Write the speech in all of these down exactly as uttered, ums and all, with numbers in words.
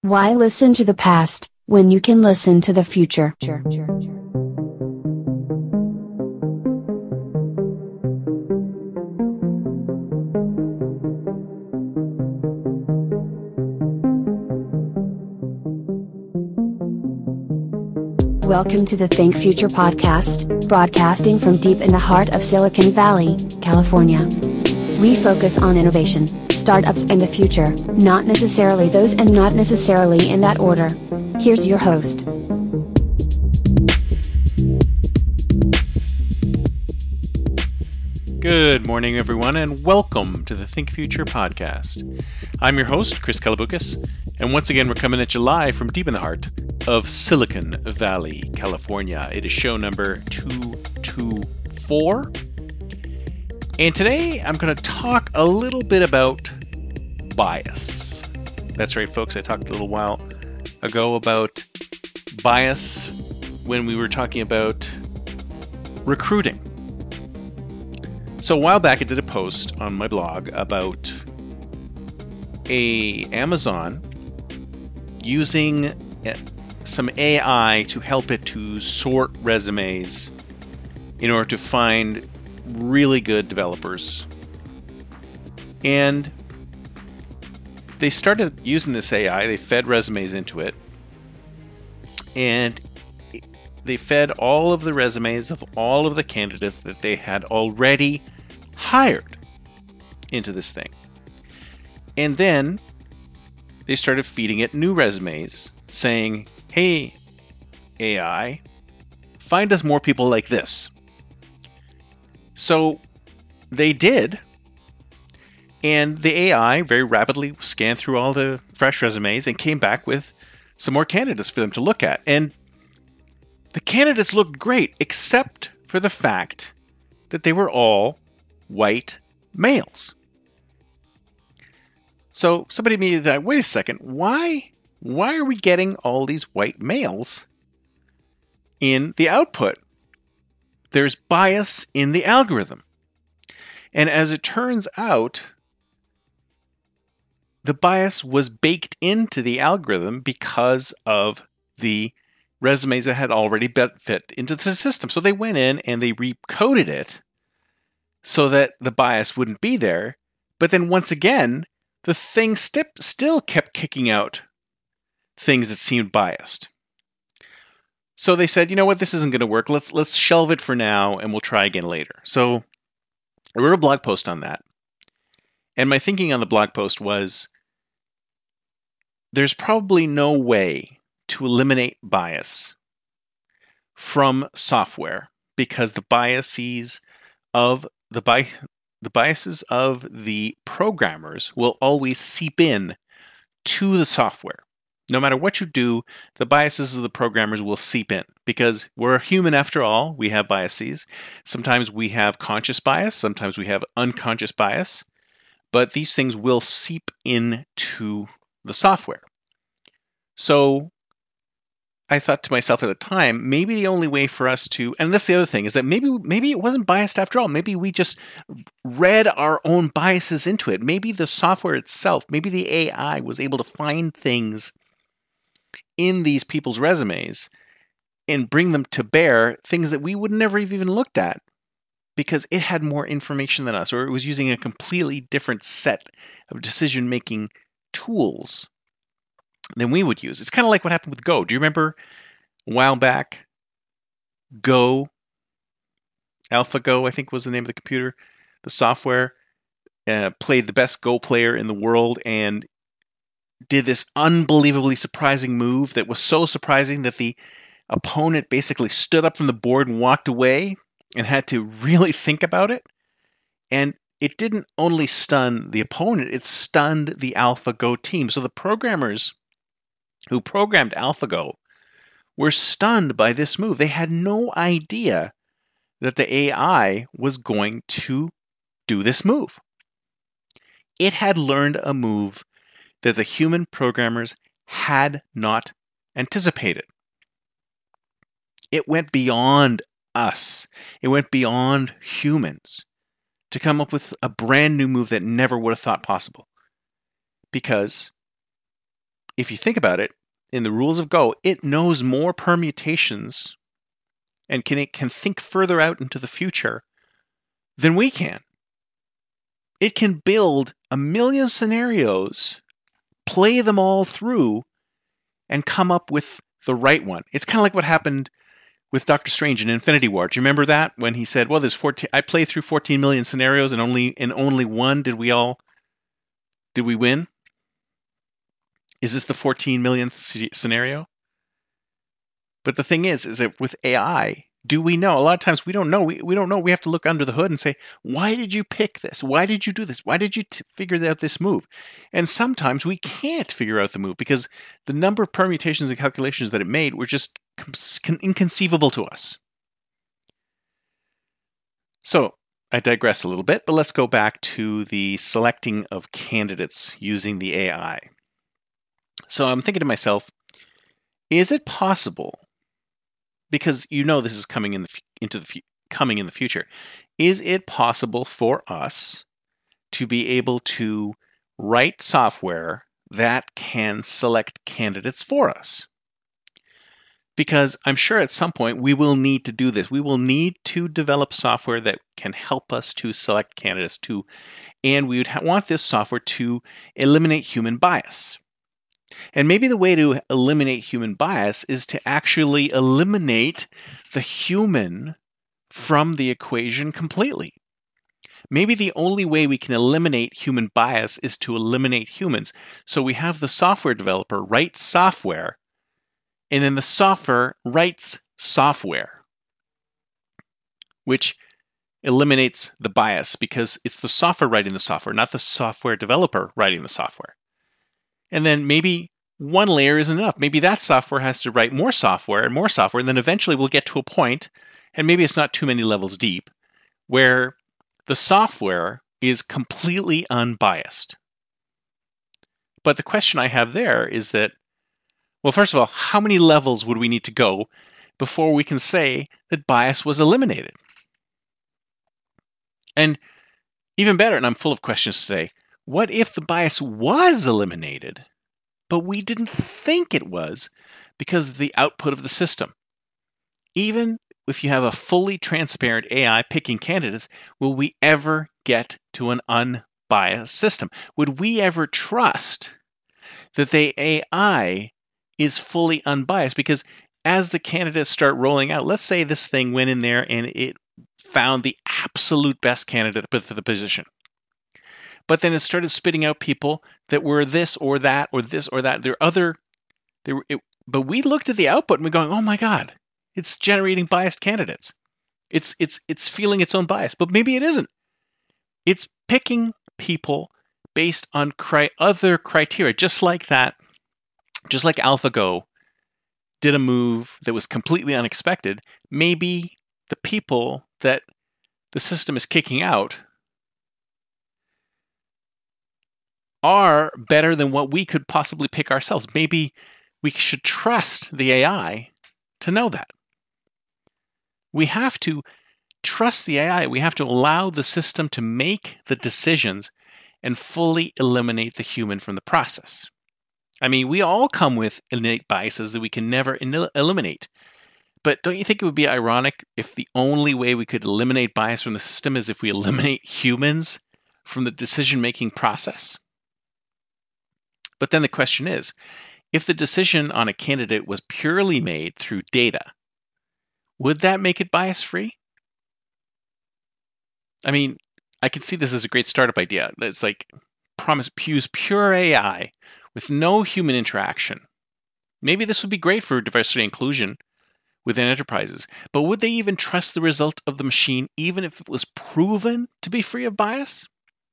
Why listen to the past, when you can listen to the future? Welcome to the Think Future podcast, broadcasting from deep in the heart of Silicon Valley, California. We focus on innovation, startups and the future, not necessarily those and not necessarily in that order. Here's your host. Good morning, everyone, and welcome to the Think Future podcast. I'm your host, Chris Kalaboukis, and once again, we're coming at you live from deep in the heart of Silicon Valley, California. It is show number two twenty-four, and today I'm going to talk a little bit about bias. That's right, folks. I talked a little while ago about bias when we were talking about recruiting. So a while back, I did a post on my blog about a Amazon using some A I to help it to sort resumes in order to find really good developers. And they started using this A I. They fed resumes into it, and they fed all of the resumes of all of the candidates that they had already hired into this thing. And then they started feeding it new resumes saying, hey, A I, find us more people like this. So they did. And the A I very rapidly scanned through all the fresh resumes and came back with some more candidates for them to look at. And the candidates looked great, except for the fact that they were all white males. So somebody immediately thought, wait a second, why, why are we getting all these white males in the output? There's bias in the algorithm. And as it turns out, the bias was baked into the algorithm because of the resumes that had already been fit into the system. So they went in and they recoded it so that the bias wouldn't be there. But then once again, the thing st- still kept kicking out things that seemed biased. So they said, you know what, this isn't going to work. Let's let's shelve it for now and we'll try again later. So I wrote a blog post on that. And my thinking on the blog post was, there's probably no way to eliminate bias from software because the biases of the bi- the biases of the programmers will always seep in to the software. No matter what you do, the biases of the programmers will seep in because we're human after all. We have biases. Sometimes we have conscious bias, sometimes we have unconscious bias, but these things will seep into the software. So I thought to myself at the time, maybe the only way for us to, and that's the other thing, is that maybe maybe it wasn't biased after all. Maybe we just read our own biases into it. Maybe the software itself, maybe the A I was able to find things in these people's resumes and bring them to bear, things that we would never have even looked at because it had more information than us, or it was using a completely different set of decision-making tools than we would use. It's kind of like what happened with Go. Do you remember a while back, Go, AlphaGo, I think was the name of the computer, the software, uh, played the best Go player in the world and did this unbelievably surprising move that was so surprising that the opponent basically stood up from the board and walked away and had to really think about it. And it didn't only stun the opponent, it stunned the AlphaGo team. So the programmers who programmed AlphaGo were stunned by this move. They had no idea that the A I was going to do this move. It had learned a move that the human programmers had not anticipated. It went beyond us. It went beyond humans to come up with a brand new move that never would have thought possible. Because if you think about it, in the rules of Go, it knows more permutations and can it can think further out into the future than we can. It can build a million scenarios, play them all through, and come up with the right one. It's kind of like what happened with Doctor Strange in Infinity War. Do you remember that when he said, "Well, there's fourteen. I played through fourteen million scenarios, and only in only one did we all did we win." Is this the fourteen millionth scenario? But the thing is, is that with A I, do we know? A lot of times we don't know. We, we don't know. We have to look under the hood and say, why did you pick this? Why did you do this? Why did you t- figure out this move? And sometimes we can't figure out the move because the number of permutations and calculations that it made were just con- inconceivable to us. So I digress a little bit, but let's go back to the selecting of candidates using the A I. So I'm thinking to myself, is it possible, because you know this is coming in the into the coming in the future, is it possible for us to be able to write software that can select candidates for us? Because I'm sure at some point we will need to do this. We will need to develop software that can help us to select candidates to, and we would ha- want this software to eliminate human bias. And maybe the way to eliminate human bias is to actually eliminate the human from the equation completely. Maybe the only way we can eliminate human bias is to eliminate humans. So we have the software developer write software, and then the software writes software, which eliminates the bias because it's the software writing the software, not the software developer writing the software. And then maybe one layer isn't enough. Maybe that software has to write more software and more software, and then eventually we'll get to a point, and maybe it's not too many levels deep, where the software is completely unbiased. But the question I have there is that, well, first of all, how many levels would we need to go before we can say that bias was eliminated? And even better, and I'm full of questions today, what if the bias was eliminated, but we didn't think it was because of the output of the system? Even if you have a fully transparent A I picking candidates, will we ever get to an unbiased system? Would we ever trust that the A I is fully unbiased? Because as the candidates start rolling out, let's say this thing went in there and it found the absolute best candidate for the position. But then it started spitting out people that were this or that or this or that. There are other, there. It, but we looked at the output and we're going, oh my God, it's generating biased candidates. It's it's it's feeling its own bias, but maybe it isn't. It's picking people based on cri- other criteria, just like that, just like AlphaGo did a move that was completely unexpected. Maybe the people that the system is kicking out are better than what we could possibly pick ourselves. Maybe we should trust the A I to know that. We have to trust the A I. We have to allow the system to make the decisions and fully eliminate the human from the process. I mean, we all come with innate biases that we can never el- eliminate. But don't you think it would be ironic if the only way we could eliminate bias from the system is if we eliminate humans from the decision-making process? But then the question is, if the decision on a candidate was purely made through data, would that make it bias-free? I mean, I can see this as a great startup idea. It's like promise use pure A I with no human interaction. Maybe this would be great for diversity and inclusion within enterprises, but would they even trust the result of the machine even if it was proven to be free of bias?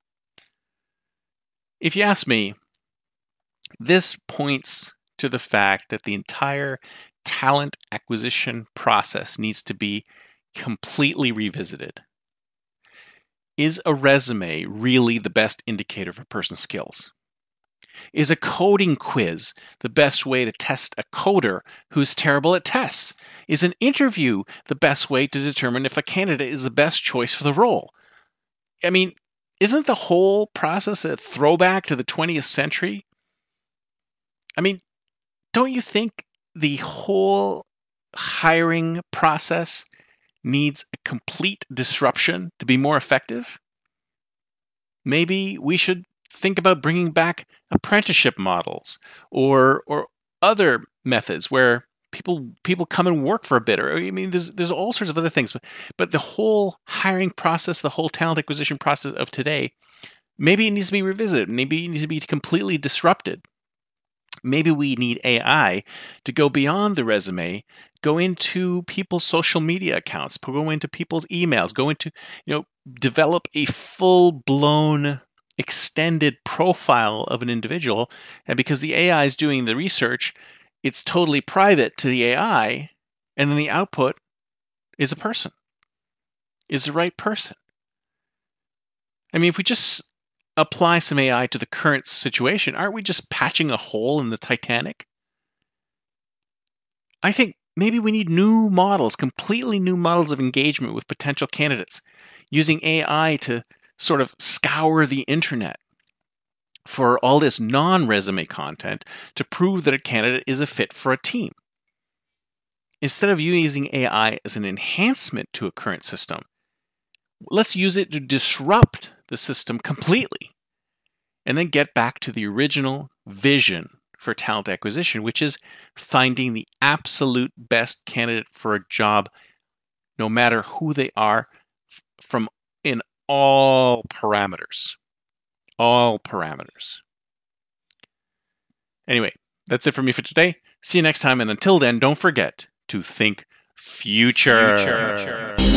If you ask me, this points to the fact that the entire talent acquisition process needs to be completely revisited. Is a resume really the best indicator of a person's skills? Is a coding quiz the best way to test a coder who's terrible at tests? Is an interview the best way to determine if a candidate is the best choice for the role? I mean, isn't the whole process a throwback to the twentieth century? I mean, don't you think the whole hiring process needs a complete disruption to be more effective? Maybe we should think about bringing back apprenticeship models or or other methods where people people come and work for a bit. Or I mean, there's there's all sorts of other things, but but the whole hiring process, the whole talent acquisition process of today, maybe it needs to be revisited. Maybe it needs to be completely disrupted. Maybe we need A I to go beyond the resume, go into people's social media accounts, go into people's emails, go into, you know, develop a full-blown extended profile of an individual. And because the A I is doing the research, it's totally private to the A I, and then the output is a person, is the right person. I mean, if we just apply some A I to the current situation, aren't we just patching a hole in the Titanic? I think maybe we need new models, completely new models of engagement with potential candidates, using A I to sort of scour the internet for all this non-resume content to prove that a candidate is a fit for a team. Instead of using A I as an enhancement to a current system, let's use it to disrupt the system completely and then get back to the original vision for talent acquisition, which is finding the absolute best candidate for a job, no matter who they are, from in all parameters. All parameters. Anyway, that's it for me for today. See you next time, and until then, don't forget to think future. future.